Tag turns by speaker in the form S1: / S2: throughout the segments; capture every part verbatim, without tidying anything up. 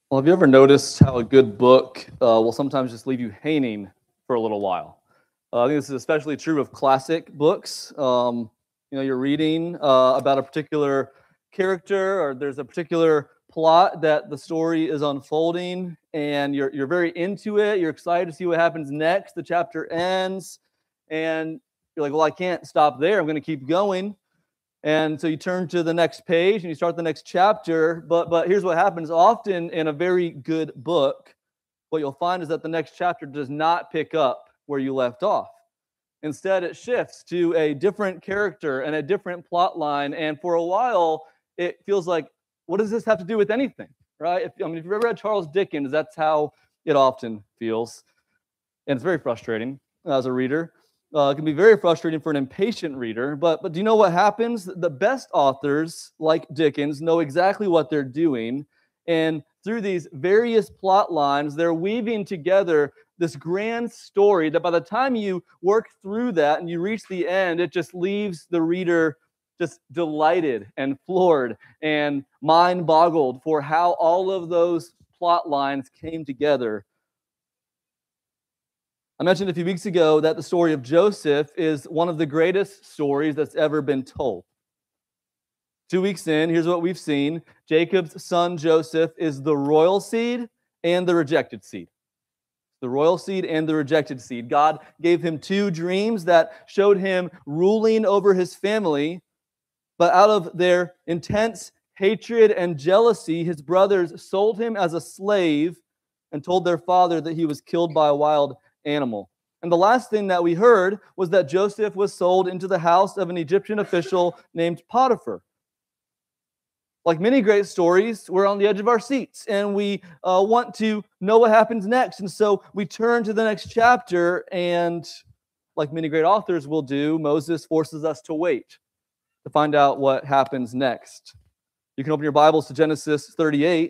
S1: Well, have you ever noticed how a good book uh, will sometimes just leave you hanging for a little while? Uh, I think this is especially true of classic books. Um, you know, you're reading uh, about a particular character, or there's a particular plot that the story is unfolding, and you're you're very into it. You're excited to see what happens next. The chapter ends, and you're like, "Well, I can't stop there. I'm going to keep going." And so you turn to the next page and you start the next chapter. But but here's what happens. Often in a very good book, what you'll find is that the next chapter does not pick up where you left off. Instead, it shifts to a different character and a different plot line. And for a while, it feels like, what does this have to do with anything? Right? If, I mean, if you've ever read Charles Dickens, that's how it often feels. And it's very frustrating as a reader. Uh, it can be very frustrating for an impatient reader, but but do you know what happens? The best authors, like Dickens, know exactly what they're doing, and through these various plot lines, they're weaving together this grand story that by the time you work through that and you reach the end, it just leaves the reader just delighted and floored and mind boggled for how all of those plot lines came together. I mentioned a few weeks ago that the story of Joseph is one of the greatest stories that's ever been told. Two weeks in, here's what we've seen. Jacob's son Joseph is the royal seed and the rejected seed. The royal seed and the rejected seed. God gave him two dreams that showed him ruling over his family, but out of their intense hatred and jealousy, his brothers sold him as a slave and told their father that he was killed by a wild animal. And the last thing that we heard was that Joseph was sold into the house of an Egyptian official named Potiphar. Like many great stories, we're on the edge of our seats and we uh, want to know what happens next. And so we turn to the next chapter, and like many great authors will do, Moses forces us to wait to find out what happens next. You can open your Bibles to Genesis thirty-eight.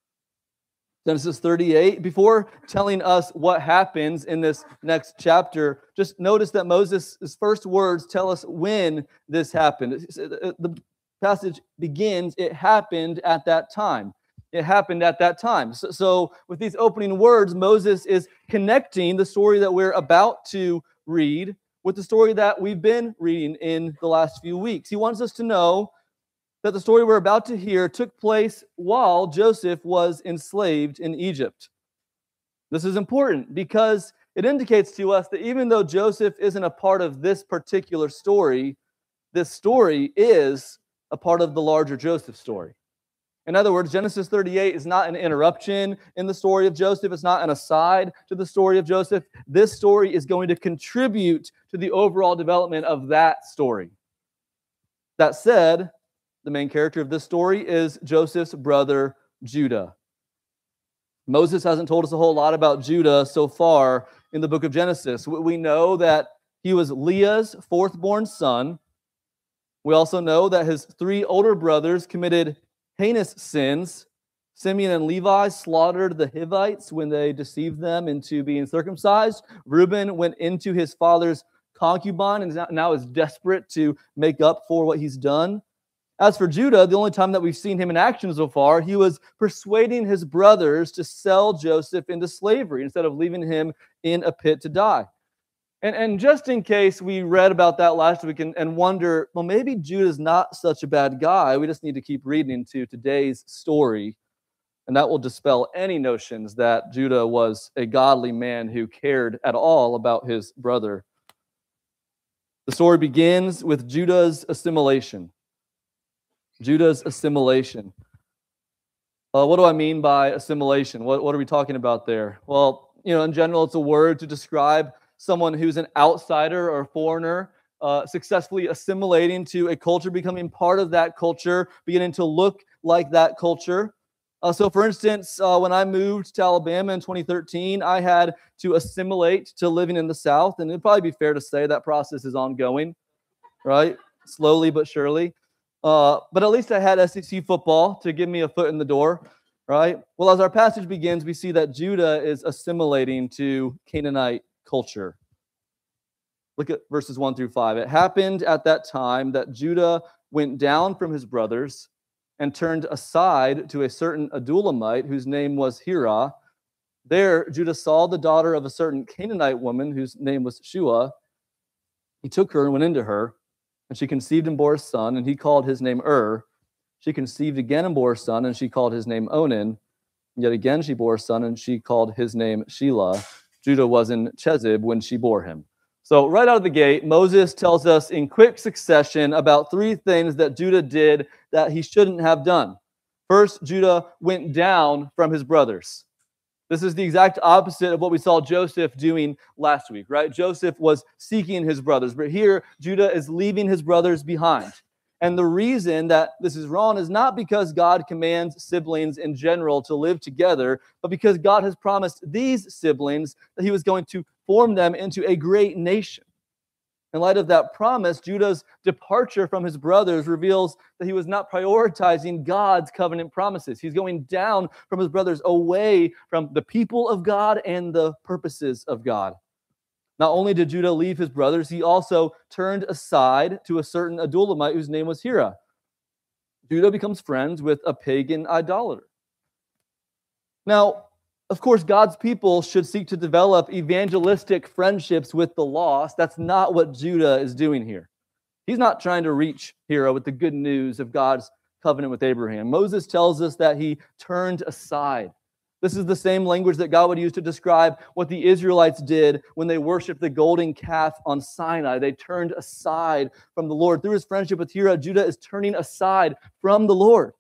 S1: Genesis thirty-eight, before telling us what happens in this next chapter, just notice that Moses' first words tell us when this happened. The passage begins, it happened at that time. It happened at that time. So, so with these opening words, Moses is connecting the story that we're about to read with the story that we've been reading in the last few weeks. He wants us to know that the story we're about to hear took place while Joseph was enslaved in Egypt. This is important because it indicates to us that even though Joseph isn't a part of this particular story, this story is a part of the larger Joseph story. In other words, Genesis thirty-eight is not an interruption in the story of Joseph. It's not an aside to the story of Joseph. This story is going to contribute to the overall development of that story. That said, the main character of this story is Joseph's brother, Judah. Moses hasn't told us a whole lot about Judah so far in the book of Genesis. We know that he was Leah's fourth-born son. We also know that his three older brothers committed heinous sins. Simeon and Levi slaughtered the Hivites when they deceived them into being circumcised. Reuben went into his father's concubine and now is desperate to make up for what he's done. As for Judah, the only time that we've seen him in action so far, he was persuading his brothers to sell Joseph into slavery instead of leaving him in a pit to die. And, and just in case we read about that last week and, and wonder, well, maybe Judah's not such a bad guy, we just need to keep reading into today's story, and that will dispel any notions that Judah was a godly man who cared at all about his brother. The story begins with Judah's assimilation. Judah's assimilation. Uh, what do I mean by assimilation? What, what are we talking about there? Well, you know, in general, it's a word to describe someone who's an outsider or a foreigner, uh, successfully assimilating to a culture, becoming part of that culture, beginning to look like that culture. Uh, so, for instance, uh, when I moved to Alabama in twenty thirteen, I had to assimilate to living in the South, and it'd probably be fair to say that process is ongoing, right? Slowly but surely. Uh, but at least I had S E C football to give me a foot in the door, right? Well, as our passage begins, we see that Judah is assimilating to Canaanite culture. Look at verses one through five. It happened at that time that Judah went down from his brothers and turned aside to a certain Adullamite whose name was Hira. There Judah saw the daughter of a certain Canaanite woman whose name was Shua. He took her and went into her, and she conceived and bore a son, and he called his name Ur. She conceived again and bore a son, and she called his name Onan. Yet again she bore a son, and she called his name Shelah. Judah was in Chezib when she bore him. So right out of the gate, Moses tells us in quick succession about three things that Judah did that he shouldn't have done. First, Judah went down from his brothers. This is the exact opposite of what we saw Joseph doing last week, right? Joseph was seeking his brothers, but here Judah is leaving his brothers behind. And the reason that this is wrong is not because God commands siblings in general to live together, but because God has promised these siblings that he was going to form them into a great nation. In light of that promise, Judah's departure from his brothers reveals that he was not prioritizing God's covenant promises. He's going down from his brothers away from the people of God and the purposes of God. Not only did Judah leave his brothers, he also turned aside to a certain Adullamite whose name was Hira. Judah becomes friends with a pagan idolater. Now, of course, God's people should seek to develop evangelistic friendships with the lost. That's not what Judah is doing here. He's not trying to reach Hira with the good news of God's covenant with Abraham. Moses tells us that he turned aside. This is the same language that God would use to describe what the Israelites did when they worshiped the golden calf on Sinai. They turned aside from the Lord. Through his friendship with Hira, Judah is turning aside from the Lord.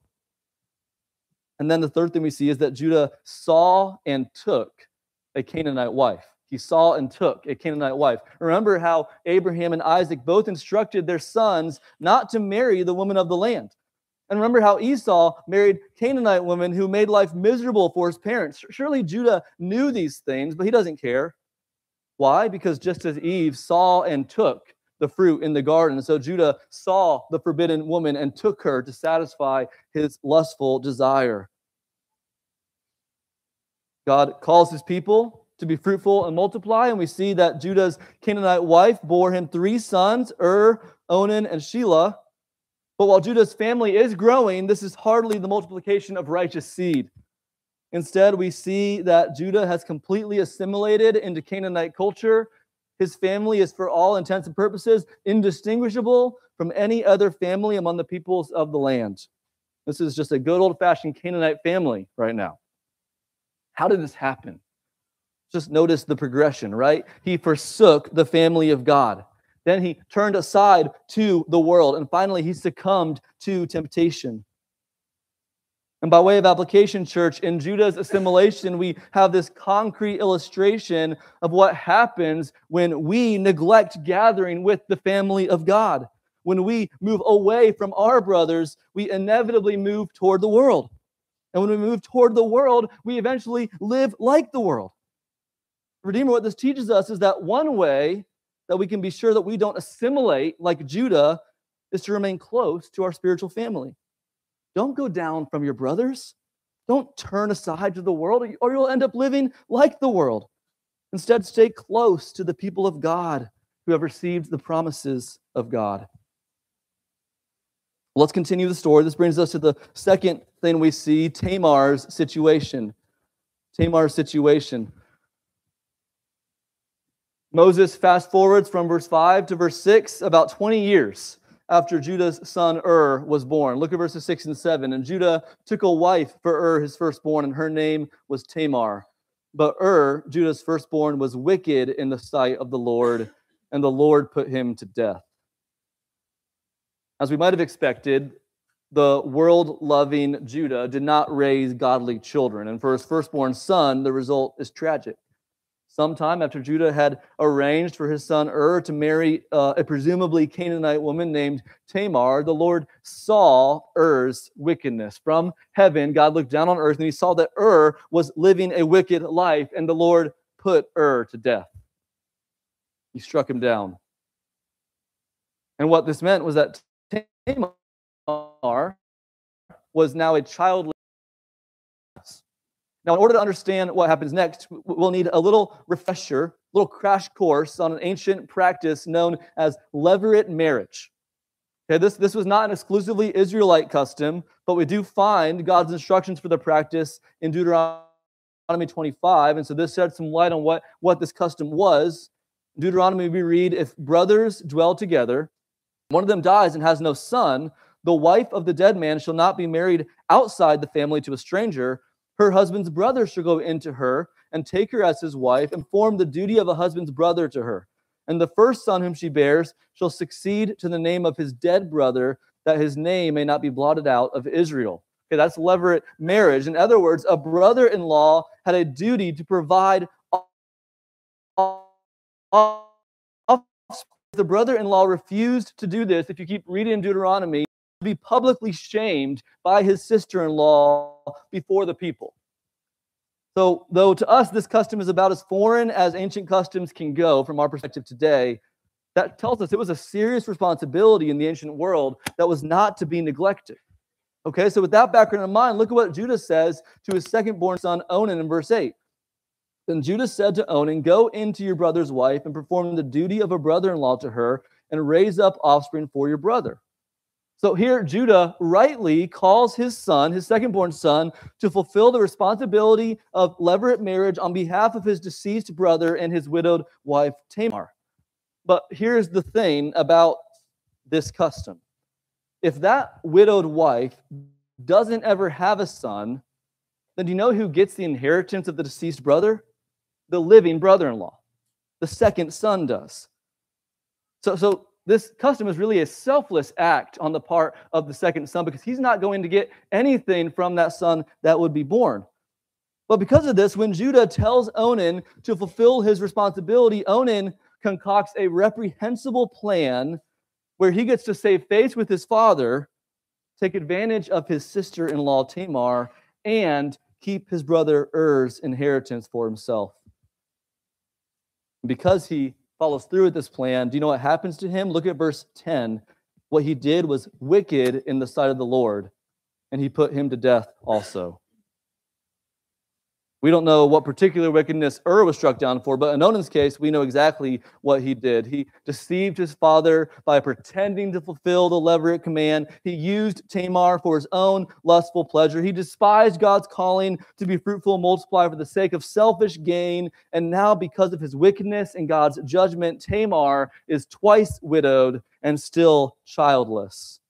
S1: And then the third thing we see is that Judah saw and took a Canaanite wife. He saw and took a Canaanite wife. Remember how Abraham and Isaac both instructed their sons not to marry the woman of the land. And remember how Esau married Canaanite women who made life miserable for his parents. Surely Judah knew these things, but he doesn't care. Why? Because just as Eve saw and took the fruit in the garden, so Judah saw the forbidden woman and took her to satisfy his lustful desire. God calls his people to be fruitful and multiply, and we see that Judah's Canaanite wife bore him three sons, Ur, Onan, and Shelah. But while Judah's family is growing, this is hardly the multiplication of righteous seed. Instead, we see that Judah has completely assimilated into Canaanite culture. His family is, for all intents and purposes, indistinguishable from any other family among the peoples of the land. This is just a good old-fashioned Canaanite family right now. How did this happen? Just notice the progression, right? He forsook the family of God. Then he turned aside to the world. And finally, he succumbed to temptation. And by way of application, church, in Judah's assimilation, we have this concrete illustration of what happens when we neglect gathering with the family of God. When we move away from our brothers, we inevitably move toward the world. And when we move toward the world, we eventually live like the world. Redeemer, what this teaches us is that one way that we can be sure that we don't assimilate like Judah is to remain close to our spiritual family. Don't go down from your brothers. Don't turn aside to the world, or you'll end up living like the world. Instead, stay close to the people of God who have received the promises of God. Let's continue the story. This brings us to the second thing we see, Tamar's situation. Tamar's situation. Moses fast forwards from verse five to verse six, about twenty years after Judah's son Ur was born. Look at verses six and seven. And Judah took a wife for Ur, his firstborn, and her name was Tamar. But Ur, Judah's firstborn, was wicked in the sight of the Lord, and the Lord put him to death. As we might have expected, the world-loving Judah did not raise godly children. And for his firstborn son, the result is tragic. Sometime after Judah had arranged for his son Ur to marry uh, a presumably Canaanite woman named Tamar, the Lord saw Ur's wickedness. From heaven, God looked down on earth, and he saw that Ur was living a wicked life, and the Lord put Ur to death. He struck him down. And what this meant was that Tamar was now a childless. Now, in order to understand what happens next, we'll need a little refresher, a little crash course on an ancient practice known as levirate marriage. Okay, this, this was not an exclusively Israelite custom, but we do find God's instructions for the practice in Deuteronomy twenty-five, and so this sheds some light on what, what this custom was. In Deuteronomy, we read, if brothers dwell together, one of them dies and has no son, the wife of the dead man shall not be married outside the family to a stranger. Her husband's brother shall go into her and take her as his wife and form the duty of a husband's brother to her. And the first son whom she bears shall succeed to the name of his dead brother, that his name may not be blotted out of Israel. Okay, that's levirate marriage. In other words, a brother-in-law had a duty to provide offspring. The brother-in-law refused to do this. If you keep reading in Deuteronomy, he'll be publicly shamed by his sister-in-law before the people. So, though to us this custom is about as foreign as ancient customs can go from our perspective today, that tells us it was a serious responsibility in the ancient world that was not to be neglected. Okay, so with that background in mind, look at what Judah says to his second-born son Onan in verse eight. Then Judah said to Onan, go into your brother's wife and perform the duty of a brother-in-law to her and raise up offspring for your brother. So here Judah rightly calls his son, his second-born son, to fulfill the responsibility of levirate marriage on behalf of his deceased brother and his widowed wife Tamar. But here's the thing about this custom. If that widowed wife doesn't ever have a son, then do you know who gets the inheritance of the deceased brother? The living brother-in-law. The second son does. So, so this custom is really a selfless act on the part of the second son because he's not going to get anything from that son that would be born. But because of this, when Judah tells Onan to fulfill his responsibility, Onan concocts a reprehensible plan where he gets to save face with his father, take advantage of his sister-in-law Tamar, and keep his brother Er's inheritance for himself. Because he follows through with this plan, do you know what happens to him? Look at verse ten. What he did was wicked in the sight of the Lord, and he put him to death also. We don't know what particular wickedness Ur was struck down for, but in Onan's case, we know exactly what he did. He deceived his father by pretending to fulfill the levirate command. He used Tamar for his own lustful pleasure. He despised God's calling to be fruitful and multiply for the sake of selfish gain. And now, because of his wickedness and God's judgment, Tamar is twice widowed and still childless.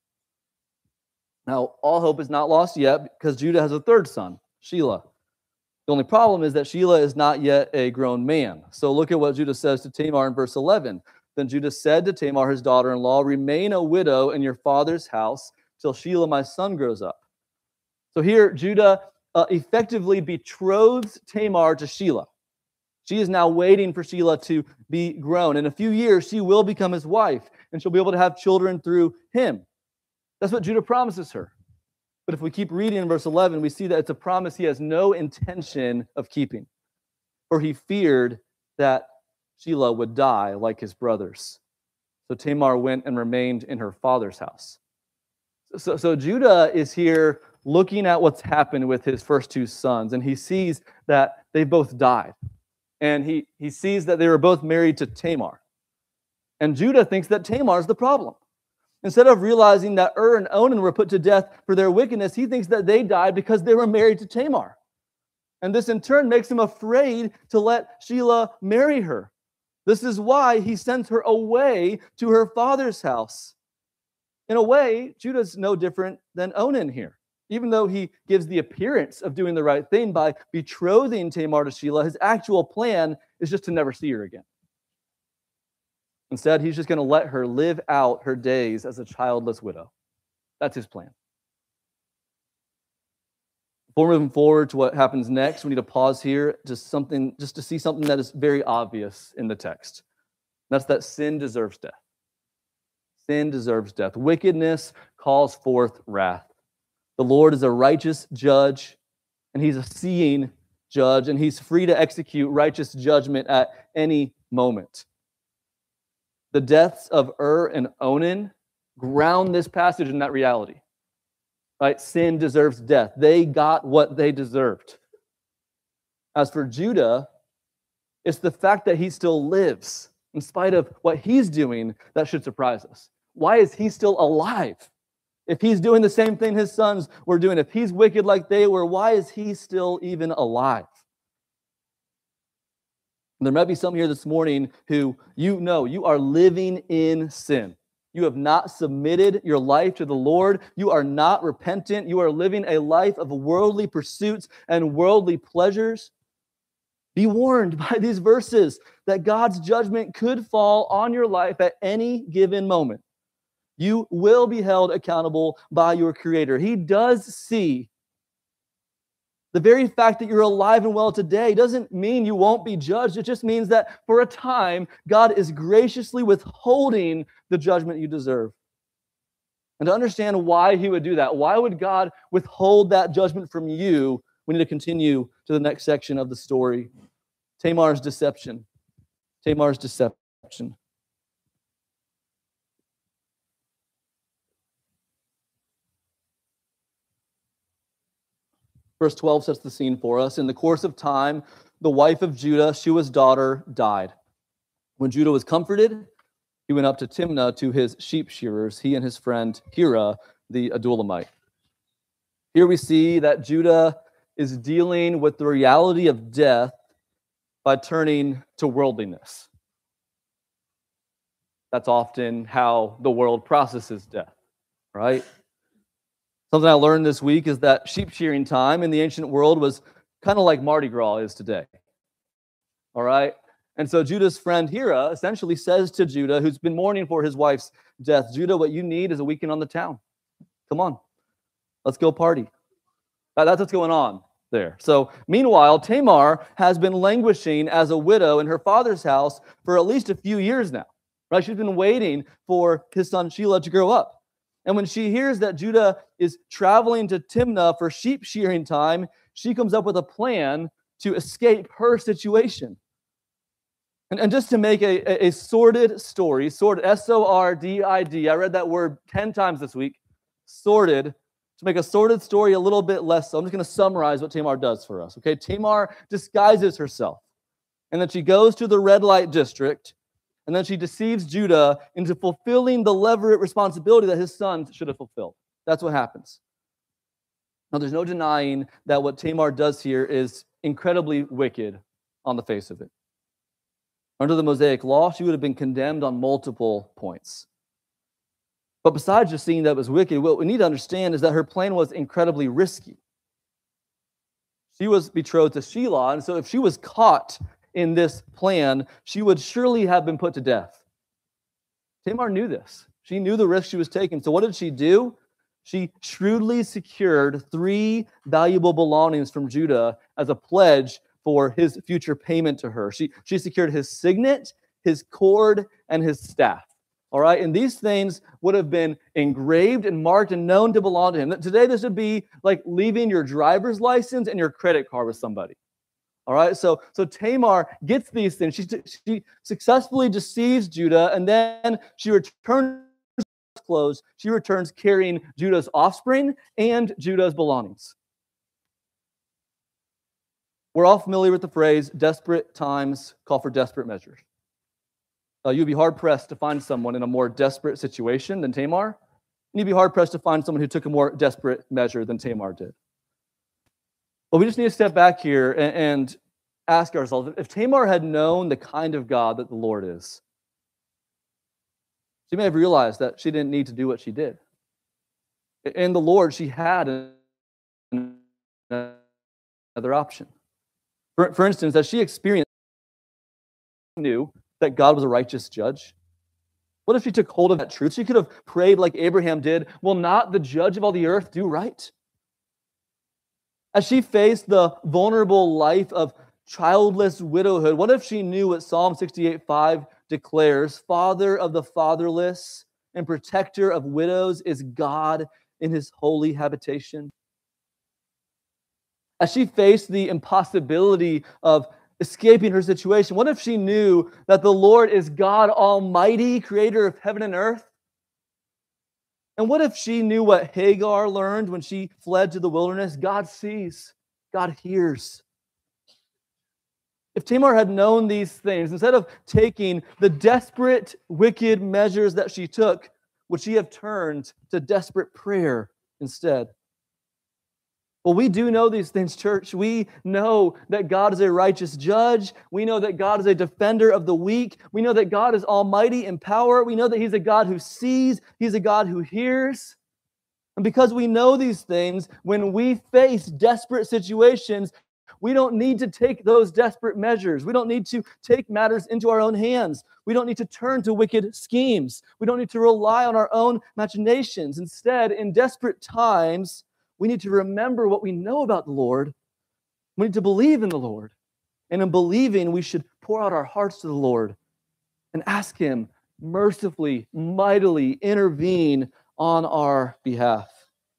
S1: Now, all hope is not lost yet because Judah has a third son, Shelah. The only problem is that Shelah is not yet a grown man. So look at what Judah says to Tamar in verse eleven. Then Judah said to Tamar, his daughter-in-law, remain a widow in your father's house till Shelah, my son, grows up. So here, Judah uh, effectively betroths Tamar to Shelah. She is now waiting for Shelah to be grown. In a few years, she will become his wife, and she'll be able to have children through him. That's what Judah promises her. But if we keep reading in verse eleven, we see that it's a promise he has no intention of keeping. For he feared that Shelah would die like his brothers. So Tamar went and remained in her father's house. So, so Judah is here looking at what's happened with his first two sons, and he sees that they both died. And he, he sees that they were both married to Tamar. And Judah thinks that Tamar is the problem. Instead of realizing that Ur and Onan were put to death for their wickedness, he thinks that they died because they were married to Tamar. And this in turn makes him afraid to let Shelah marry her. This is why he sends her away to her father's house. In a way, Judah's no different than Onan here. Even though he gives the appearance of doing the right thing by betrothing Tamar to Shelah, his actual plan is just to never see her again. Instead, he's just going to let her live out her days as a childless widow. That's his plan. Before moving forward to what happens next, we need to pause here just something, just to see something that is very obvious in the text. That's that sin deserves death. Sin deserves death. Wickedness calls forth wrath. The Lord is a righteous judge, and he's a seeing judge, and he's free to execute righteous judgment at any moment. The deaths of Ur and Onan ground this passage in that reality. Right? Sin deserves death. They got what they deserved. As for Judah, it's the fact that he still lives in spite of what he's doing that should surprise us. Why is he still alive? If he's doing the same thing his sons were doing, if he's wicked like they were, why is he still even alive? And there might be some here this morning who you know you are living in sin. You have not submitted your life to the Lord. You are not repentant. You are living a life of worldly pursuits and worldly pleasures. Be warned by these verses that God's judgment could fall on your life at any given moment. You will be held accountable by your Creator. He does see. The very fact that you're alive and well today doesn't mean you won't be judged. It just means that for a time, God is graciously withholding the judgment you deserve. And to understand why he would do that, why would God withhold that judgment from you, we need to continue to the next section of the story. Tamar's deception. Tamar's deception. Verse twelve sets the scene for us. In the course of time, the wife of Judah, Shua's daughter, died. When Judah was comforted, he went up to Timnah to his sheep shearers, he and his friend Hira, the Adullamite. Here we see that Judah is dealing with the reality of death by turning to worldliness. That's often how the world processes death, right? Something I learned this week is that sheep shearing time in the ancient world was kind of like Mardi Gras is today. All right? And so Judah's friend Hira essentially says to Judah, who's been mourning for his wife's death, Judah, what you need is a weekend on the town. Come on. Let's go party. That's what's going on there. So meanwhile, Tamar has been languishing as a widow in her father's house for at least a few years now. Right? She's been waiting for his son Shelah to grow up. And when she hears that Judah is traveling to Timnah for sheep shearing time, she comes up with a plan to escape her situation. And, and just to make a, a, a sordid story, sordid, S O R D I D, I read that word ten times this week, sordid, to make a sordid story a little bit less so, I'm just going to summarize what Tamar does for us. Okay, Tamar disguises herself, and then she goes to the red light district, and then she deceives Judah into fulfilling the levirate responsibility that his sons should have fulfilled. That's what happens. Now, there's no denying that what Tamar does here is incredibly wicked on the face of it. Under the Mosaic law, she would have been condemned on multiple points. But besides just seeing that it was wicked, what we need to understand is that her plan was incredibly risky. She was betrothed to Shelah, and so if she was caught in this plan, she would surely have been put to death. Tamar knew this. She knew the risk she was taking. So what did she do? She shrewdly secured three valuable belongings from Judah as a pledge for his future payment to her. She, she secured his signet, his cord, and his staff. All right, and these things would have been engraved and marked and known to belong to him. Today, this would be like leaving your driver's license and your credit card with somebody. All right, so, so Tamar gets these things. She, she successfully deceives Judah, and then she returns clothes. She returns carrying Judah's offspring and Judah's belongings. We're all familiar with the phrase, desperate times call for desperate measures. Uh, you'd be hard-pressed to find someone in a more desperate situation than Tamar. And you'd be hard-pressed to find someone who took a more desperate measure than Tamar did. But we just need to step back here and, and ask ourselves, if Tamar had known the kind of God that the Lord is, she may have realized that she didn't need to do what she did. In the Lord, she had another option. For, for instance, as she experienced, knew that God was a righteous judge. What if she took hold of that truth? She could have prayed like Abraham did, will not the judge of all the earth do right? As she faced the vulnerable life of childless widowhood, what if she knew what Psalm sixty-eight five declares, Father of the fatherless and protector of widows is God in his holy habitation? As she faced the impossibility of escaping her situation, what if she knew that the Lord is God Almighty, creator of heaven and earth? And what if she knew what Hagar learned when she fled to the wilderness? God sees, God hears. If Tamar had known these things, instead of taking the desperate, wicked measures that she took, would she have turned to desperate prayer instead? Well, we do know these things, church. We know that God is a righteous judge. We know that God is a defender of the weak. We know that God is almighty in power. We know that He's a God who sees. He's a God who hears. And because we know these things, when we face desperate situations, we don't need to take those desperate measures. We don't need to take matters into our own hands. We don't need to turn to wicked schemes. We don't need to rely on our own imaginations. Instead, in desperate times, we need to remember what we know about the Lord. We need to believe in the Lord. And in believing, we should pour out our hearts to the Lord and ask Him mercifully, mightily intervene on our behalf.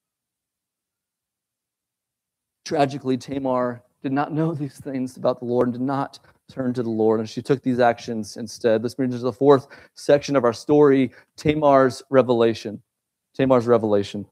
S1: Tragically, Tamar did not know these things about the Lord and did not turn to the Lord, and she took these actions instead. This brings us to the fourth section of our story, Tamar's revelation. Tamar's revelation.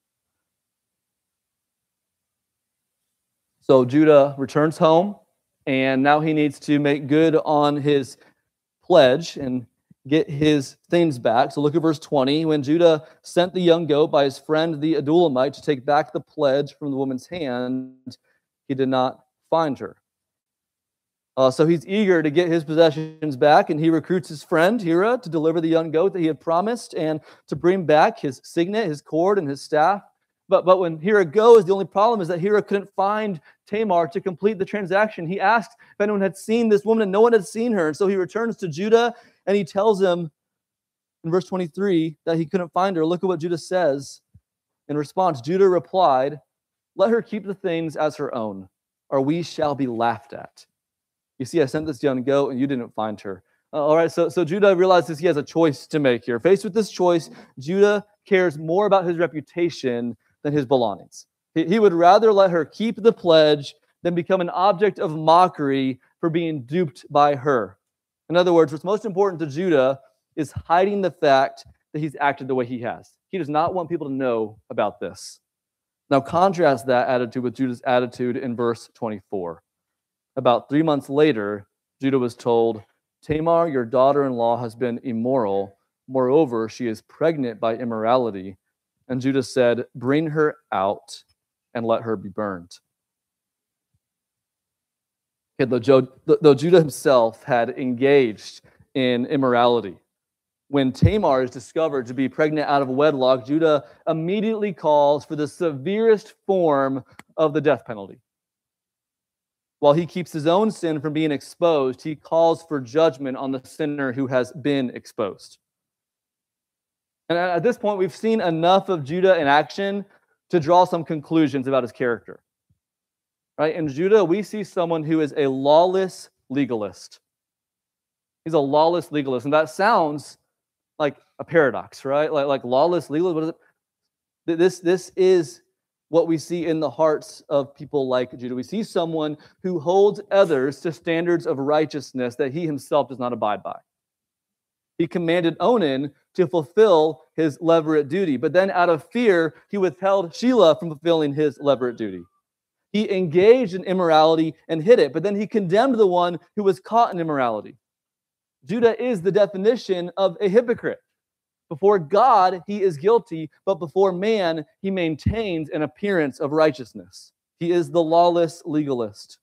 S1: So Judah returns home, and now he needs to make good on his pledge and get his things back. So look at verse twenty. When Judah sent the young goat by his friend the Adullamite to take back the pledge from the woman's hand, he did not find her. Uh, so he's eager to get his possessions back, and he recruits his friend Hira to deliver the young goat that he had promised and to bring back his signet, his cord, and his staff. But, but when Hira goes, the only problem is that Hira couldn't find Tamar to complete the transaction. He asked if anyone had seen this woman, and no one had seen her. And so he returns to Judah, and he tells him in verse twenty-three that he couldn't find her. Look at what Judah says in response. Judah replied, "Let her keep the things as her own, or we shall be laughed at. You see, I sent this young goat, and you didn't find her." Uh, all right, so, so Judah realizes he has a choice to make here. Faced with this choice, Judah cares more about his reputation than his belongings. He, he would rather let her keep the pledge than become an object of mockery for being duped by her. In other words, what's most important to Judah is hiding the fact that he's acted the way he has. He does not want people to know about this. Now contrast that attitude with Judah's attitude in verse twenty-four. About three months later, Judah was told, "Tamar, your daughter-in-law, has been immoral. Moreover, she is pregnant by immorality." And Judah said, "Bring her out and let her be burned." Okay, though, Joe, though Judah himself had engaged in immorality, when Tamar is discovered to be pregnant out of wedlock, Judah immediately calls for the severest form of the death penalty. While he keeps his own sin from being exposed, he calls for judgment on the sinner who has been exposed. And at this point, we've seen enough of Judah in action to draw some conclusions about his character. Right? In Judah, we see someone who is a lawless legalist. He's a lawless legalist. And that sounds like a paradox, right? Like, like lawless legalist. What is it? This, this is what we see in the hearts of people like Judah. We see someone who holds others to standards of righteousness that he himself does not abide by. He commanded Onan to fulfill his levirate duty, but then out of fear, he withheld Shelah from fulfilling his levirate duty. He engaged in immorality and hid it, but then he condemned the one who was caught in immorality. Judah is the definition of a hypocrite. Before God, he is guilty, but before man, he maintains an appearance of righteousness. He is the lawless legalist.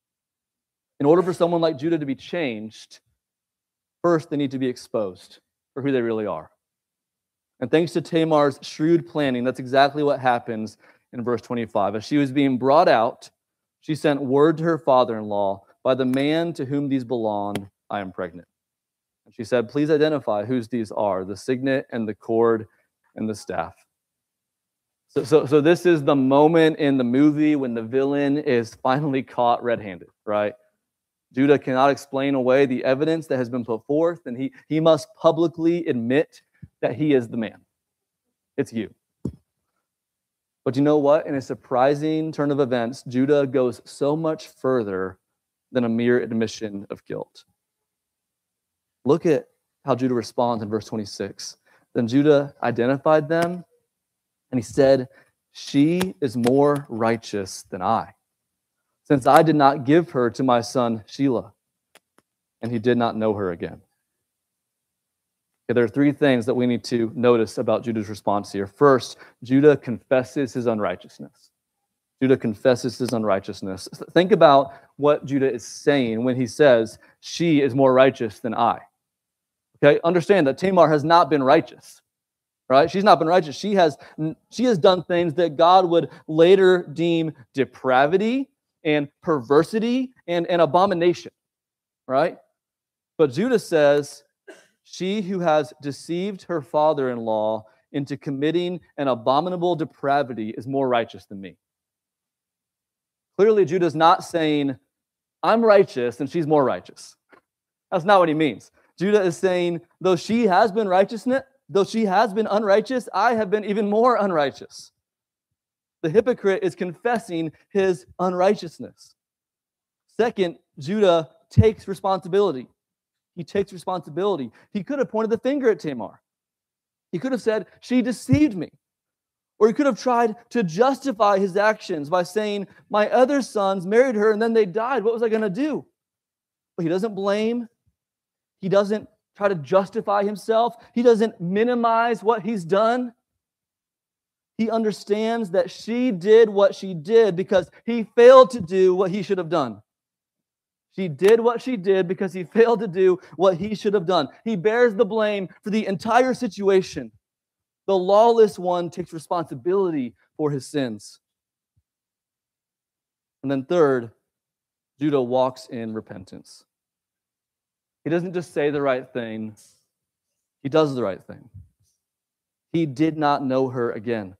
S1: In order for someone like Judah to be changed, first they need to be exposed for who they really are. And thanks to Tamar's shrewd planning, that's exactly what happens in verse twenty-five. As she was being brought out, she sent word to her father-in-law, "By the man to whom these belong, I am pregnant." And she said, "Please identify whose these are, the signet and the cord and the staff." So, so, so this is the moment in the movie when the villain is finally caught red-handed, right? Judah cannot explain away the evidence that has been put forth, and he, he must publicly admit that he is the man. It's you. But you know what? In a surprising turn of events, Judah goes so much further than a mere admission of guilt. Look at how Judah responds in verse twenty-six. Then Judah identified them, and he said, "She is more righteous than I, since I did not give her to my son Shelah." And he did not know her again. Okay, there are three things that we need to notice about Judah's response here. First, Judah confesses his unrighteousness. Judah confesses his unrighteousness. Think about what Judah is saying when he says, she is more righteous than I. Okay, understand that Tamar has not been righteous, right? She's not been righteous. She has, she has done things that God would later deem depravity and perversity and an abomination, right? But Judah says, she who has deceived her father-in-law into committing an abominable depravity is more righteous than me. Clearly, Judah's not saying, I'm righteous and she's more righteous. That's not what he means. Judah is saying, though she has been righteous, though she has been unrighteous, I have been even more unrighteous. The hypocrite is confessing his unrighteousness. Second, Judah takes responsibility. He takes responsibility. He could have pointed the finger at Tamar. He could have said, she deceived me. Or he could have tried to justify his actions by saying, my other sons married her and then they died. What was I going to do? But he doesn't blame. He doesn't try to justify himself. He doesn't minimize what he's done. He understands that she did what she did because he failed to do what he should have done. She did what she did because he failed to do what he should have done. He bears the blame for the entire situation. The lawless one takes responsibility for his sins. And then third, Judah walks in repentance. He doesn't just say the right thing. He does the right thing. He did not know her again.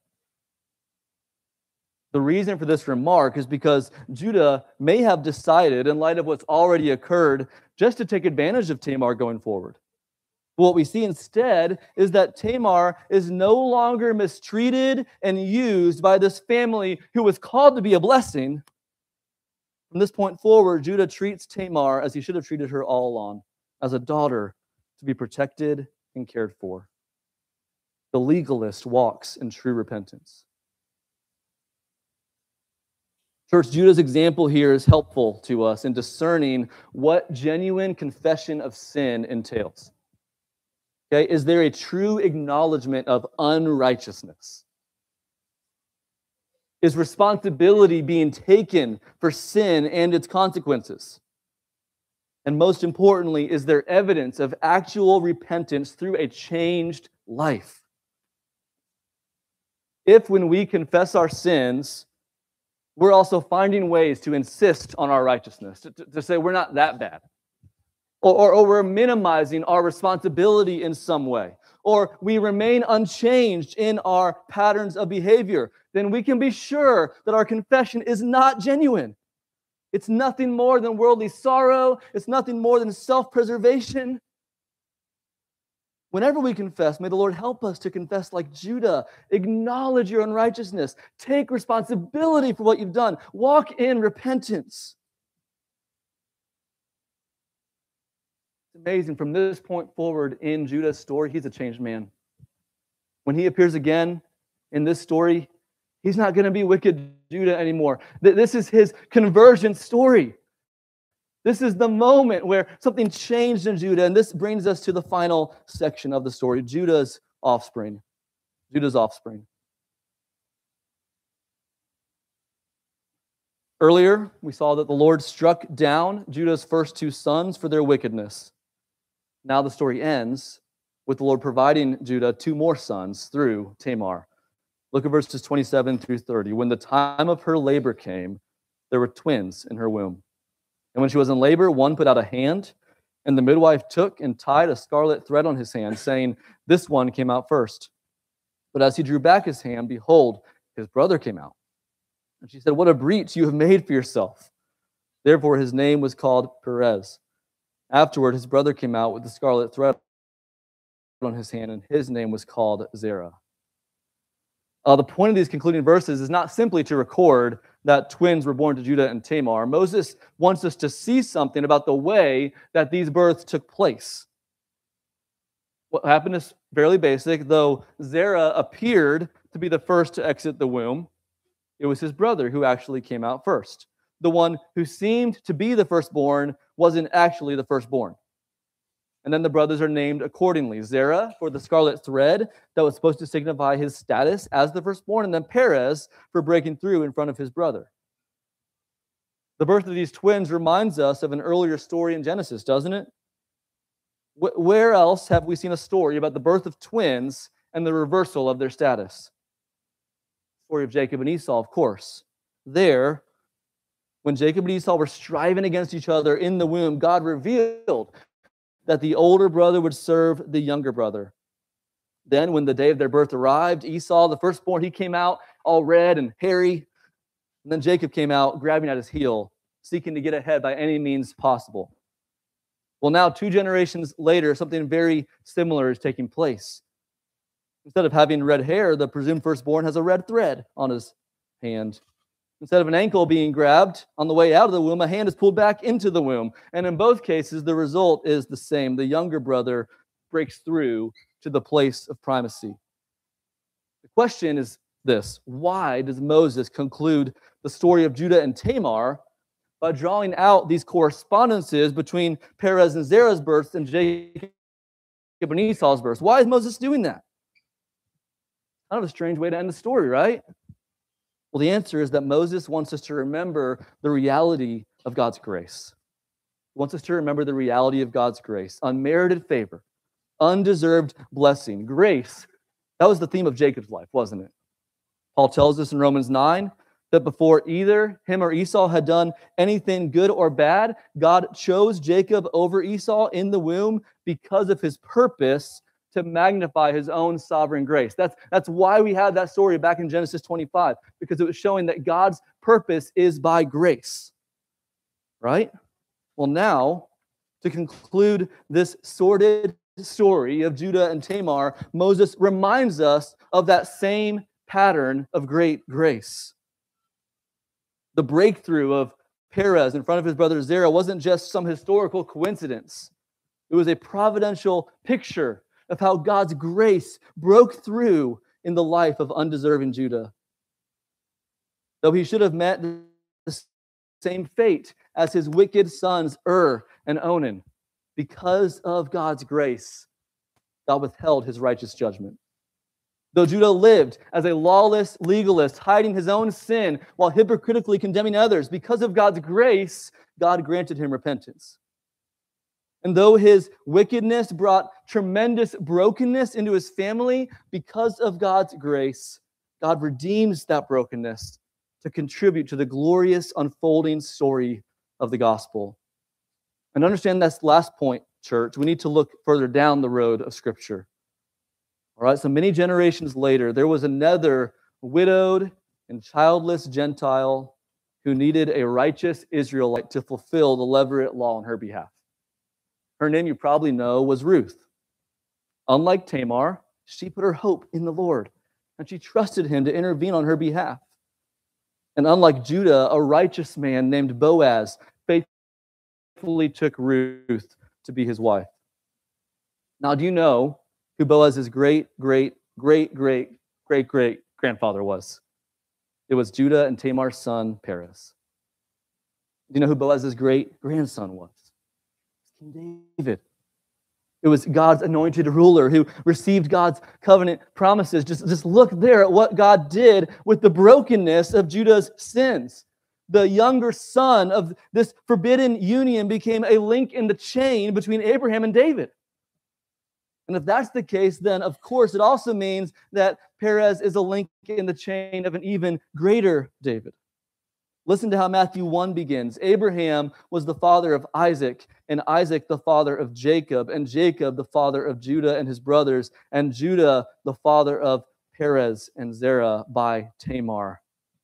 S1: The reason for this remark is because Judah may have decided, in light of what's already occurred, just to take advantage of Tamar going forward. What we see instead is that Tamar is no longer mistreated and used by this family who was called to be a blessing. From this point forward, Judah treats Tamar as he should have treated her all along, as a daughter to be protected and cared for. The legalist walks in true repentance. Church, Judah's example here is helpful to us in discerning what genuine confession of sin entails. Okay, is there a true acknowledgement of unrighteousness? Is responsibility being taken for sin and its consequences? And most importantly, is there evidence of actual repentance through a changed life? If when we confess our sins, we're also finding ways to insist on our righteousness, to, to, to say we're not that bad. Or, or, or we're minimizing our responsibility in some way, or we remain unchanged in our patterns of behavior, then we can be sure that our confession is not genuine. It's nothing more than worldly sorrow. It's nothing more than self-preservation. Whenever we confess, may the Lord help us to confess like Judah. Acknowledge your unrighteousness. Take responsibility for what you've done. Walk in repentance. Amazing. From this point forward in Judah's story, he's a changed man. When he appears again in this story, he's not going to be wicked Judah anymore. This is his conversion story. This is the moment where something changed in Judah, and this brings us to the final section of the story, Judah's offspring. Judah's offspring. Earlier, we saw that the Lord struck down Judah's first two sons for their wickedness. Now the story ends with the Lord providing Judah two more sons through Tamar. Look at verses twenty-seven through thirty. When the time of her labor came, there were twins in her womb. And when she was in labor, one put out a hand, and the midwife took and tied a scarlet thread on his hand, saying, this one came out first. But as he drew back his hand, behold, his brother came out. And she said, what a breach you have made for yourself. Therefore his name was called Perez. Afterward, his brother came out with the scarlet thread on his hand, and his name was called Zerah. Uh, the point of these concluding verses is not simply to record that twins were born to Judah and Tamar. Moses wants us to see something about the way that these births took place. What happened is fairly basic. Though Zerah appeared to be the first to exit the womb, it was his brother who actually came out first. The one who seemed to be the firstborn wasn't actually the firstborn. And then the brothers are named accordingly. Zerah for the scarlet thread that was supposed to signify his status as the firstborn, and then Perez for breaking through in front of his brother. The birth of these twins reminds us of an earlier story in Genesis, doesn't it? Where else have we seen a story about the birth of twins and the reversal of their status? The story of Jacob and Esau, of course. There, when Jacob and Esau were striving against each other in the womb, God revealed that the older brother would serve the younger brother. Then, when the day of their birth arrived, Esau, the firstborn, he came out all red and hairy. And then Jacob came out grabbing at his heel, seeking to get ahead by any means possible. Well, now, two generations later, something very similar is taking place. Instead of having red hair, the presumed firstborn has a red thread on his hand. Instead of an ankle being grabbed on the way out of the womb, a hand is pulled back into the womb. And in both cases, the result is the same. The younger brother breaks through to the place of primacy. The question is this: why does Moses conclude the story of Judah and Tamar by drawing out these correspondences between Perez and Zerah's births and Jacob and Esau's births? Why is Moses doing that? Kind of a strange way to end the story, right? Well, the answer is that Moses wants us to remember the reality of God's grace. He wants us to remember the reality of God's grace, unmerited favor, undeserved blessing, grace. That was the theme of Jacob's life, wasn't it? Paul tells us in Romans nine that before either him or Esau had done anything good or bad, God chose Jacob over Esau in the womb because of his purpose to magnify his own sovereign grace. That's, that's why we had that story back in Genesis twenty-five, because it was showing that God's purpose is by grace. Right? Well, now, to conclude this sordid story of Judah and Tamar, Moses reminds us of that same pattern of great grace. The breakthrough of Perez in front of his brother Zerah wasn't just some historical coincidence. It was a providential picture of how God's grace broke through in the life of undeserving Judah. Though he should have met the same fate as his wicked sons Ur and Onan, because of God's grace, God withheld his righteous judgment. Though Judah lived as a lawless legalist, hiding his own sin while hypocritically condemning others, because of God's grace, God granted him repentance. And though his wickedness brought tremendous brokenness into his family, because of God's grace, God redeems that brokenness to contribute to the glorious unfolding story of the gospel. And understand this last point, church, we need to look further down the road of Scripture. All right, so many generations later, there was another widowed and childless Gentile who needed a righteous Israelite to fulfill the Levirate law on her behalf. Her name, you probably know, was Ruth. Unlike Tamar, she put her hope in the Lord, and she trusted him to intervene on her behalf. And unlike Judah, a righteous man named Boaz faithfully took Ruth to be his wife. Now, do you know who Boaz's great, great, great, great, great, great grandfather was? It was Judah and Tamar's son, Perez. Do you know who Boaz's great grandson was? King David. It was God's anointed ruler who received God's covenant promises. Just, just look there at what God did with the brokenness of Judah's sins. The younger son of this forbidden union became a link in the chain between Abraham and David. And if that's the case, then of course it also means that Perez is a link in the chain of an even greater David. Listen to how Matthew one begins. Abraham was the father of Isaac, and Isaac the father of Jacob, and Jacob the father of Judah and his brothers, and Judah the father of Perez and Zerah by Tamar.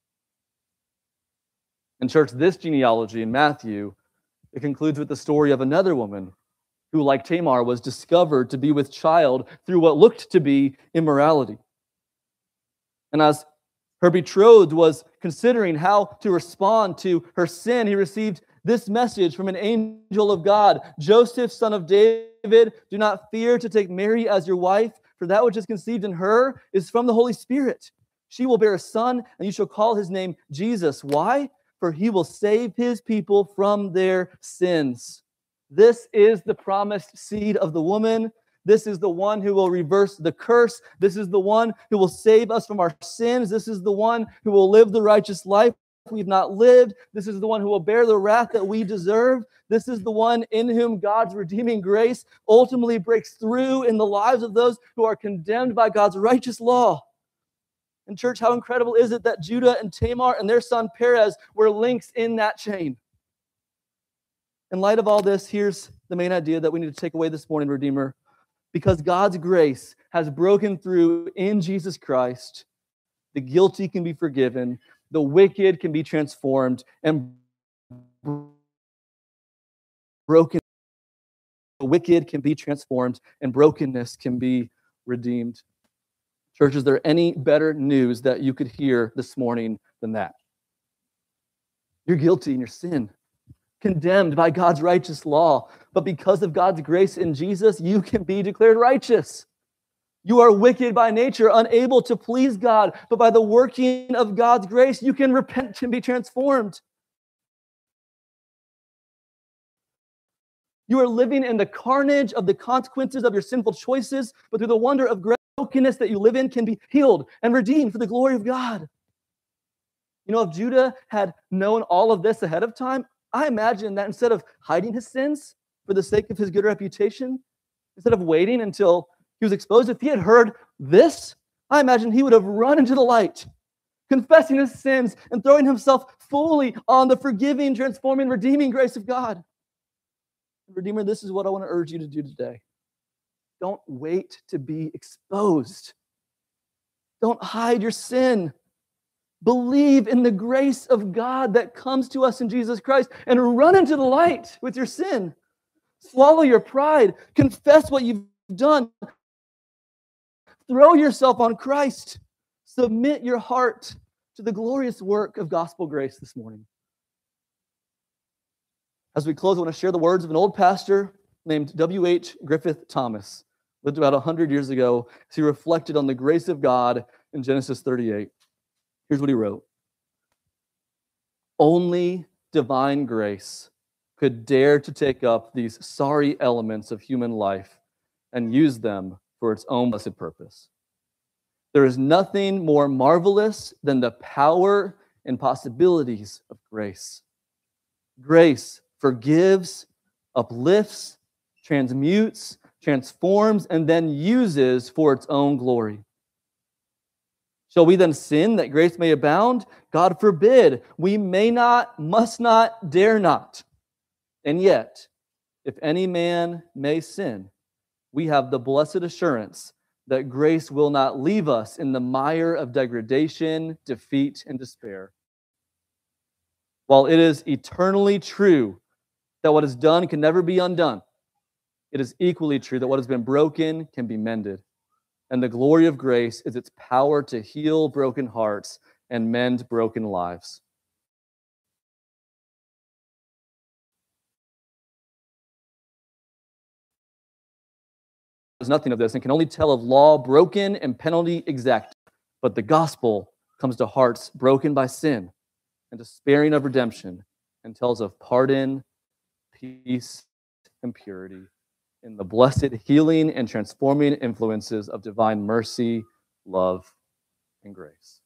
S1: In church, this genealogy in Matthew, it concludes with the story of another woman who, like Tamar, was discovered to be with child through what looked to be immorality. And as her betrothed was considering how to respond to her sin, he received this message from an angel of God. Joseph, son of David, do not fear to take Mary as your wife, for that which is conceived in her is from the Holy Spirit. She will bear a son, and you shall call his name Jesus. Why? For he will save his people from their sins. This is the promised seed of the woman. This is the one who will reverse the curse. This is the one who will save us from our sins. This is the one who will live the righteous life we've not lived. This is the one who will bear the wrath that we deserve. This is the one in whom God's redeeming grace ultimately breaks through in the lives of those who are condemned by God's righteous law. And church, how incredible is it that Judah and Tamar and their son Perez were links in that chain? In light of all this, here's the main idea that we need to take away this morning, Redeemer. Because God's grace has broken through in Jesus Christ, the guilty can be forgiven, the wicked can be transformed, and broken, the wicked can be transformed, and brokenness can be redeemed. Church, is there any better news that you could hear this morning than that? You're guilty in your sin, condemned by God's righteous law. But because of God's grace in Jesus, you can be declared righteous. You are wicked by nature, unable to please God, but by the working of God's grace, you can repent and be transformed. You are living in the carnage of the consequences of your sinful choices, but through the wonder of brokenness that you live in can be healed and redeemed for the glory of God. You know, if Judah had known all of this ahead of time, I imagine that instead of hiding his sins for the sake of his good reputation, instead of waiting until he was exposed, if he had heard this, I imagine he would have run into the light, confessing his sins and throwing himself fully on the forgiving, transforming, redeeming grace of God. Redeemer, this is what I want to urge you to do today. Don't wait to be exposed. Don't hide your sin. Believe in the grace of God that comes to us in Jesus Christ and run into the light with your sin. Swallow your pride. Confess what you've done. Throw yourself on Christ. Submit your heart to the glorious work of gospel grace this morning. As we close, I want to share the words of an old pastor named W H Griffith Thomas, lived about one hundred years ago, as he reflected on the grace of God in Genesis thirty-eight. Here's what he wrote. Only divine grace could dare to take up these sorry elements of human life and use them for its own blessed purpose. There is nothing more marvelous than the power and possibilities of grace. Grace forgives, uplifts, transmutes, transforms, and then uses for its own glory. Shall we then sin that grace may abound? God forbid. We may not, must not, dare not. And yet, if any man may sin, we have the blessed assurance that grace will not leave us in the mire of degradation, defeat, and despair. While it is eternally true that what is done can never be undone, it is equally true that what has been broken can be mended. And the glory of grace is its power to heal broken hearts and mend broken lives. There's nothing of this and can only tell of law broken and penalty exact. But the gospel comes to hearts broken by sin and despairing of redemption and tells of pardon, peace, and purity in the blessed healing and transforming influences of divine mercy, love, and grace.